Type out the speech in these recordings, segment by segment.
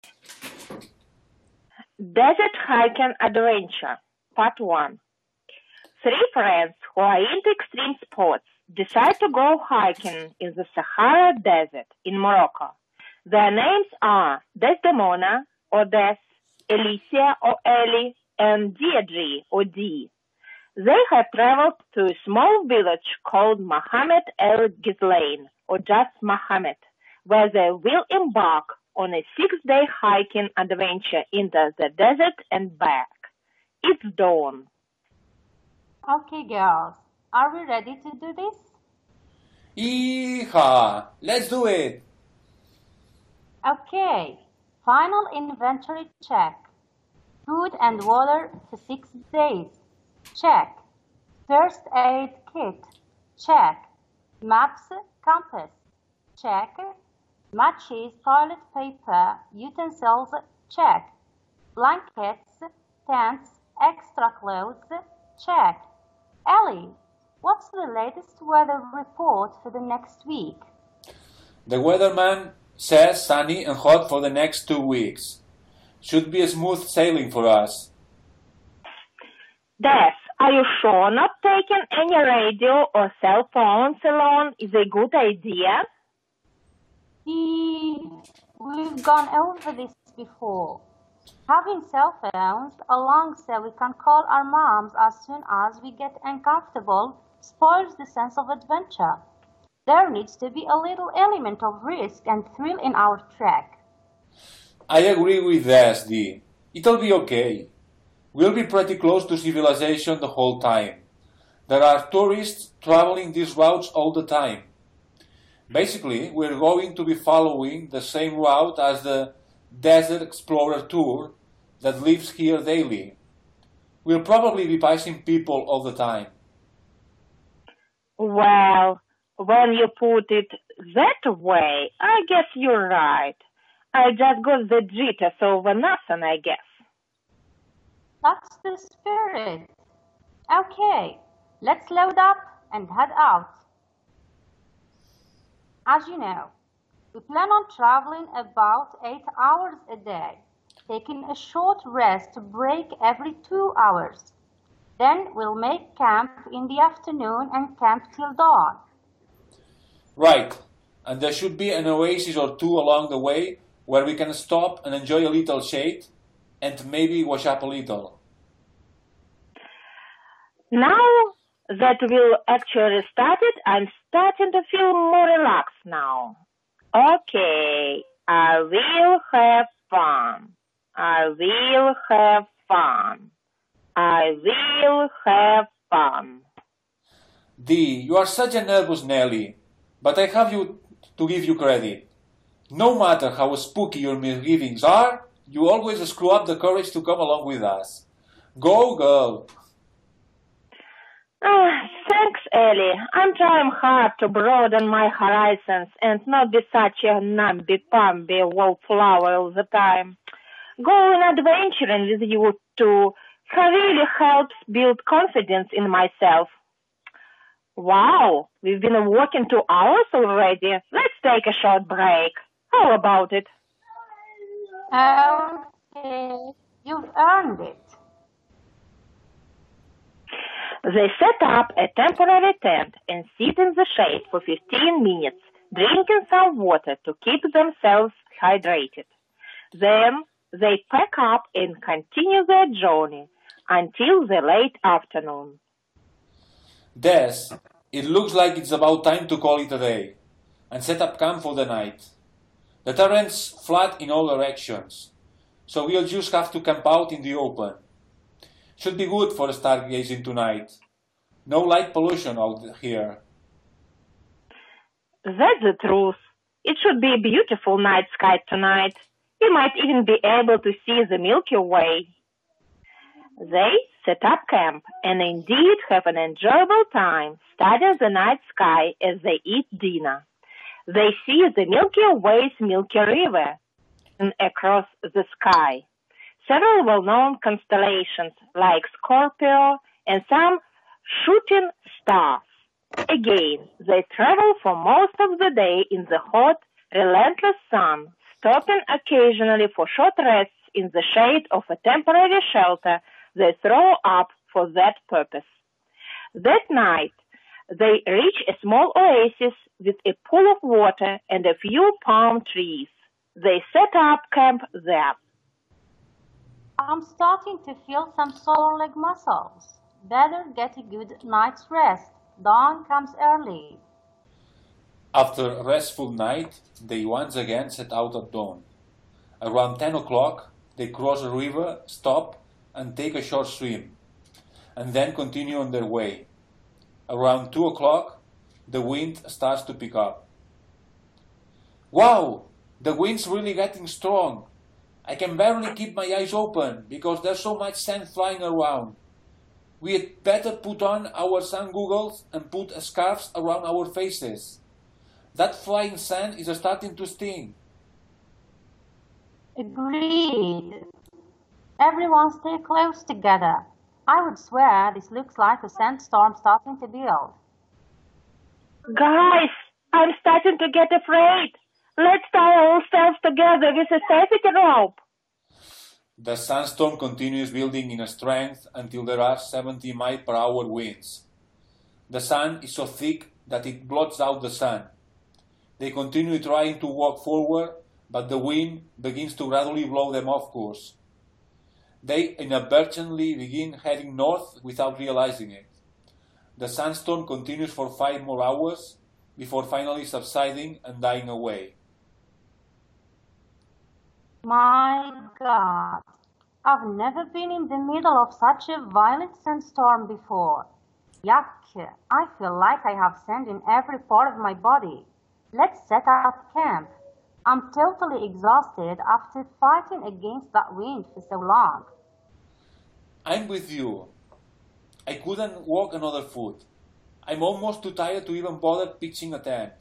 Desert Hiking Adventure, Part 1. Three friends who are into extreme sports decide to go hiking in the Sahara Desert in Morocco. Their names are Desdemona or Des, Alicia or Ellie, and Deirdre or Dee. They have traveled to a small village called Mohammed El Ghislain, or just Mohammed, where they will embark on a 6-day hiking adventure into the desert and back. It's dawn. Okay, girls, are we ready to do this? Yeehaw! Let's do it! Okay, final inventory check. Food and water for 6 days. Check. First aid kit. Check. Maps, compass. Check. Matches, toilet paper, utensils. Check. Blankets, tents, extra clothes. Check. Ellie, what's the latest weather report for the next week? The weatherman says sunny and hot for the next 2 weeks. Should be a smooth sailing for us. Des, are you sure not taking any radio or cell phones along is a good idea? We've gone over this before. Having cell phones along so we can call our moms as soon as we get uncomfortable spoils the sense of adventure. There needs to be a little element of risk and thrill in our trek. I agree with this, Dee. It'll be okay. We'll be pretty close to civilization the whole time. There are tourists traveling these routes all the time. Basically, we're going to be following the same route as the Desert Explorer Tour that lives here daily. We'll probably be passing people all the time. Well, when you put it that way, I guess you're right. I just got the jitters over nothing, I guess. That's the spirit. Okay, let's load up and head out. As you know, we plan on traveling about 8 hours a day, taking a short rest break every 2 hours. Then we'll make camp in the afternoon and camp till dawn. Right, and there should be an oasis or two along the way where we can stop and enjoy a little shade and maybe wash up a little. Now that we've actually started, I'm starting to feel more relaxed now. Okay, I will have fun. I will have fun. I will have fun. Dee, you are such a nervous Nelly, but I have to give you credit. No matter how spooky your misgivings are, you always screw up the courage to come along with us. Go, girl! Thanks, Ellie. I'm trying hard to broaden my horizons and not be such a namby-pamby wallflower all the time. Going adventuring with you two really helps build confidence in myself. Wow, we've been walking 2 hours already. Let's take a short break. How about it? Okay, you've earned it. They set up a temporary tent and sit in the shade for 15 minutes, drinking some water to keep themselves hydrated. Then they pack up and continue their journey until the late afternoon. Des, it looks like it's about time to call it a day and set up camp for the night. The terrain's flat in all directions, so we'll just have to camp out in the open. Should be good for stargazing tonight. No light pollution out here. That's the truth. It should be a beautiful night sky tonight. We might even be able to see the Milky Way. They set up camp and indeed have an enjoyable time studying the night sky as they eat dinner. They see the Milky Way's Milky River across the sky. Several well-known constellations like Scorpio and some shooting stars. Again, they travel for most of the day in the hot, relentless sun, Stopping occasionally for short rests in the shade of a temporary shelter they throw up for that purpose. That night, they reach a small oasis with a pool of water and a few palm trees. They set up camp there. I'm starting to feel some sore leg muscles. Better get a good night's rest. Dawn comes early. After a restful night, they once again set out at dawn. Around 10 o'clock, they cross a river, stop, and take a short swim, and then continue on their way. Around 2 o'clock, the wind starts to pick up. Wow! The wind's really getting strong. I can barely keep my eyes open because there's so much sand flying around. We had better put on our sun goggles and put scarves around our faces. That flying sand is starting to sting. Agreed. Everyone stay close together. I would swear this looks like a sandstorm starting to build. Guys, I'm starting to get afraid. Let's tie ourselves together with a safety rope. The sandstorm continues building in strength until there are 70 mile-per-hour winds. The sand is so thick that it blots out the sun. They continue trying to walk forward, but the wind begins to gradually blow them off course. They inadvertently begin heading north without realizing it. The sandstorm continues for 5 more hours before finally subsiding and dying away. My God, I've never been in the middle of such a violent sandstorm before. Yuck, I feel like I have sand in every part of my body. Let's set up camp. I'm totally exhausted after fighting against that wind for so long. I'm with you. I couldn't walk another foot. I'm almost too tired to even bother pitching a tent.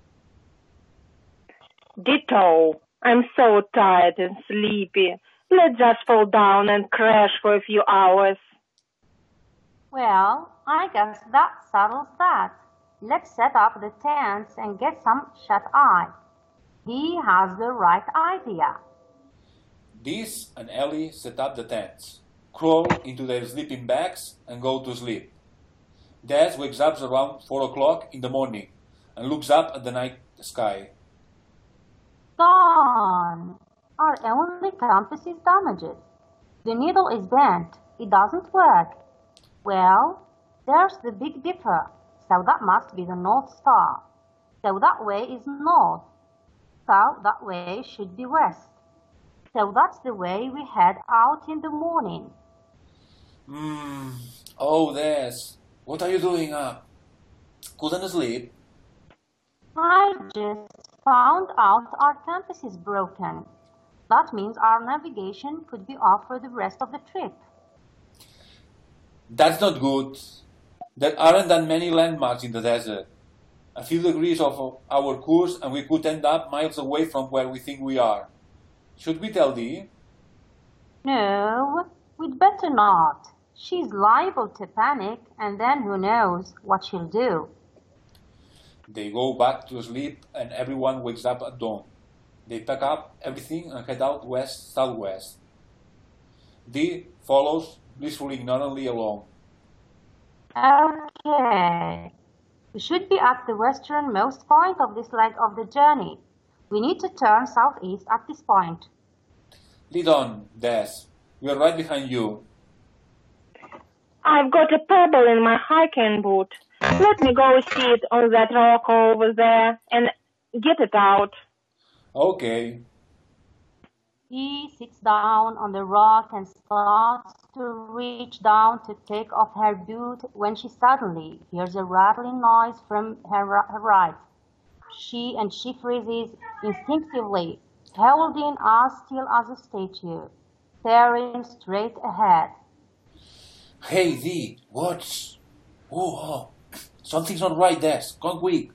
Ditto. I'm so tired and sleepy. Let's just fall down and crash for a few hours. Well, I guess that settles that. Let's set up the tents and get some shut-eye. He has the right idea. Diz and Ellie set up the tents, crawl into their sleeping bags, and go to sleep. Des wakes up around 4 o'clock in the morning and looks up at the night sky. Dawn! Our only compass is damaged. The needle is bent. It doesn't work. Well, there's the Big Dipper, so that must be the North Star. So that way is north. So that way should be west. So that's the way we head out in the morning. Oh, Des, what are you doing up? Couldn't sleep? I just found out our compass is broken. That means our navigation could be off for the rest of the trip. That's not good. There aren't that many landmarks in the desert. A few degrees of our course and we could end up miles away from where we think we are. Should we tell Dee? No, we'd better not. She's liable to panic, and then who knows what she'll do. They go back to sleep and everyone wakes up at dawn. They pack up everything and head out west-southwest. Dee follows, blissfully ignorantly along. Okay. We should be at the westernmost point of this leg of the journey. We need to turn southeast at this point. Lead on, Des. We're right behind you. I've got a pebble in my hiking boot. Let me go sit on that rock over there and get it out. Okay. He sits down on the rock and starts to reach down to take off her boot when she suddenly hears a rattling noise from her right. She freezes instinctively, holding as still as a statue, staring straight ahead. Hey, Dee, watch. Oh, something's not right, Des. Come quick.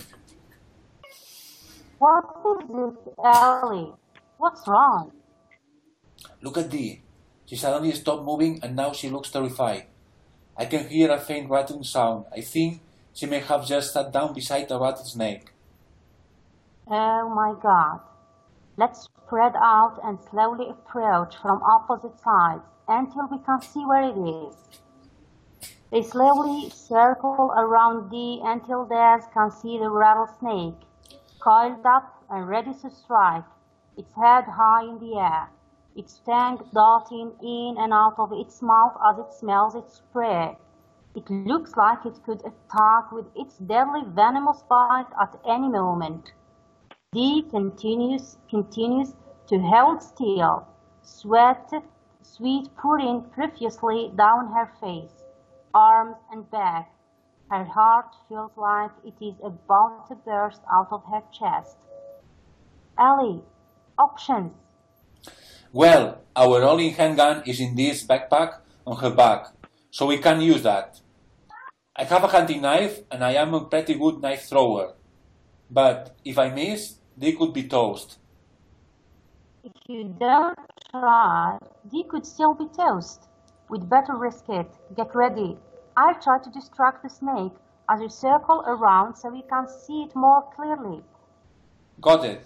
What is it, Ellie? What's wrong? Look at Dee. She suddenly stopped moving and now she looks terrified. I can hear a faint rattling sound. I think she may have just sat down beside a rattlesnake. Oh my God. Let's spread out and slowly approach from opposite sides until we can see where it is. They slowly circle around Dee until Daz can see the rattlesnake, coiled up and ready to strike, its head high in the air, its tongue darting in and out of its mouth as it smells its prey. It looks like it could attack with its deadly venomous bite at any moment. Dee continues to hold still, sweat pouring profusely down her face, arms and back. Her heart feels like it is about to burst out of her chest. Ellie, options. Well, our rolling handgun is in this backpack on her back, so we can use that. I have a hunting knife and I am a pretty good knife thrower. But if I miss, they could be toast. If you don't try, Dee could still be toast. We'd better risk it. Get ready. I'll try to distract the snake as you circle around so we can see it more clearly. Got it.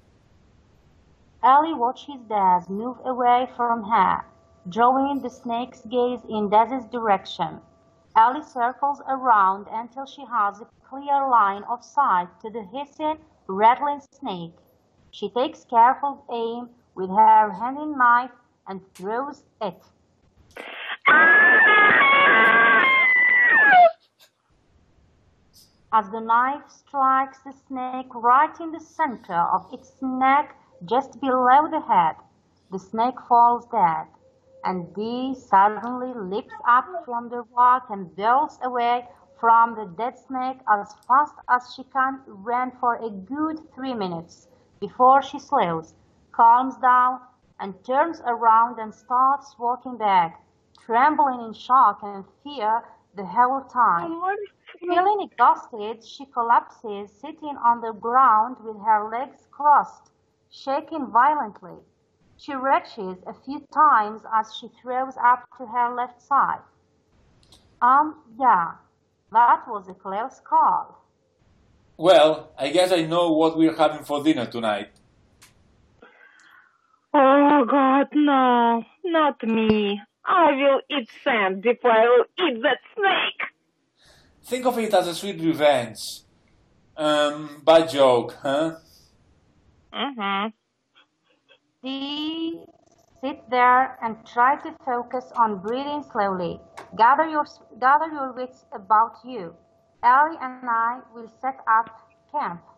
Ellie watches Daz move away from her, drawing the snake's gaze in Daz's direction. Ellie circles around until she has a clear line of sight to the hissing, rattling snake. She takes careful aim with her hunting knife and throws it. As the knife strikes the snake right in the center of its neck, just below the head, the snake falls dead, and Dee suddenly leaps up from the rock and whirls away from the dead snake as fast as she can, ran for a good 3 minutes before she slows, calms down, and turns around and starts walking back, trembling in shock and fear the whole time. Feeling exhausted, she collapses, sitting on the ground with her legs crossed, shaking violently. She retches a few times as she throws up to her left side. Yeah, that was a close call. Well, I guess I know what we're having for dinner tonight. Oh, God, no, not me. I will eat sand before I will eat that snake. Think of it as a sweet revenge. Bad joke, huh? Mm-hmm. Dee, sit there and try to focus on breathing slowly. Gather your wits about you. Ellie and I will set up camp.